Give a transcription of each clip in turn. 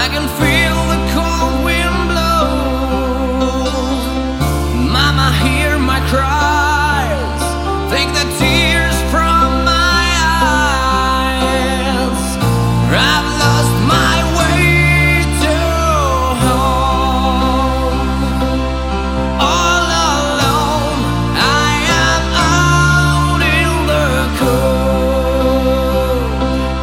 I can feel the cold wind blow. Mama, hear my cries, take the tears from my eyes. I've lost my way to home. All alone, I am out in the cold.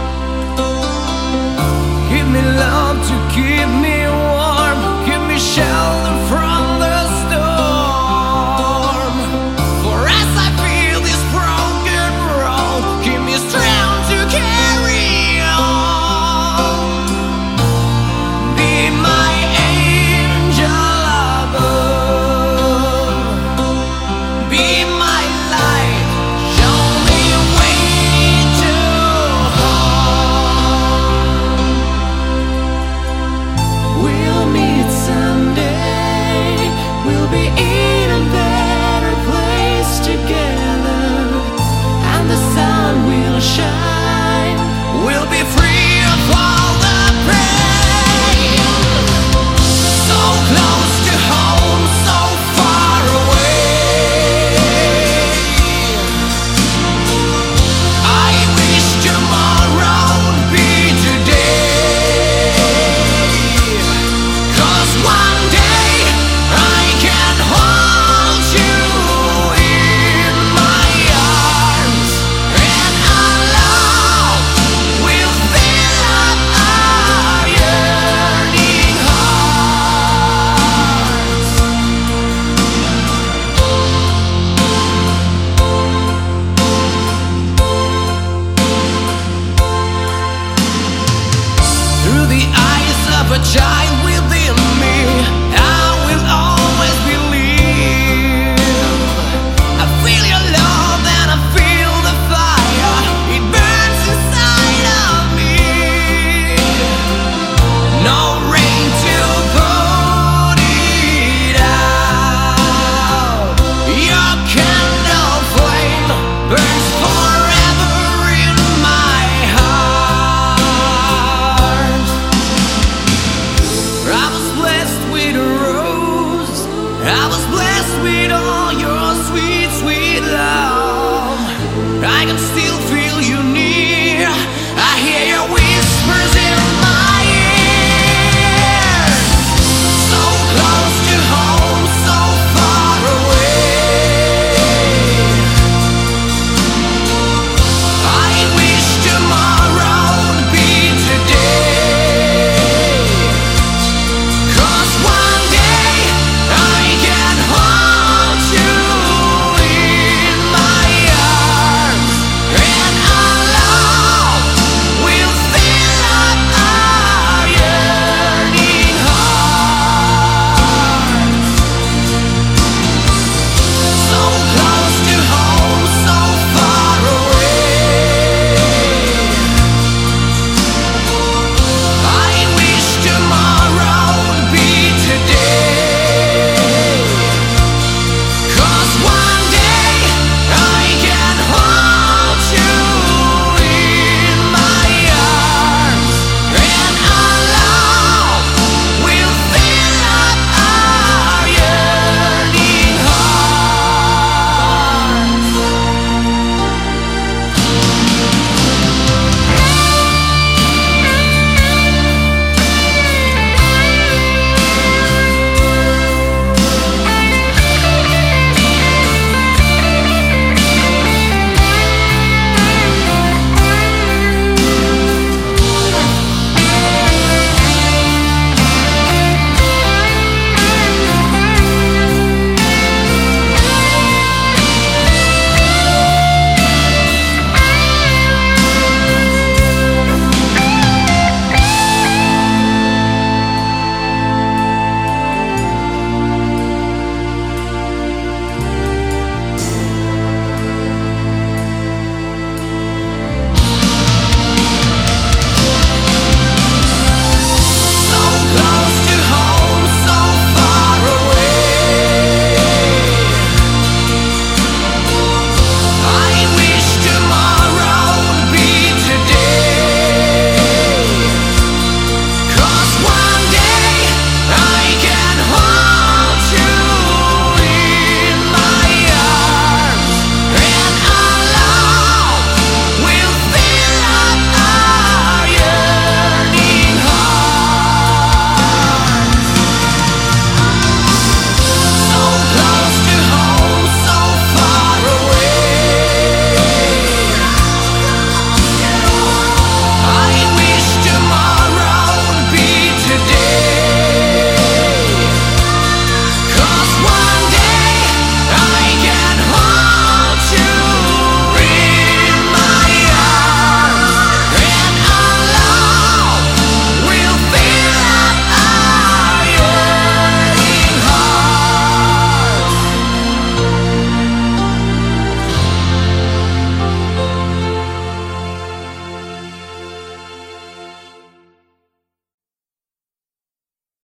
Give me love to keep me warm, give me shelter from the storm. For as I feel this broken road, give me strength to carry on. Be my angel above, be my light, show me way to home. We'll meet someday, we'll be in a better place together, and the sun will shine, we'll be free of all the pain. So close to home, so far away. I wish tomorrow'd be today, 'cause one day I can hold you in my arms, and our love will fill up our yearning hearts. Through the eyes of a child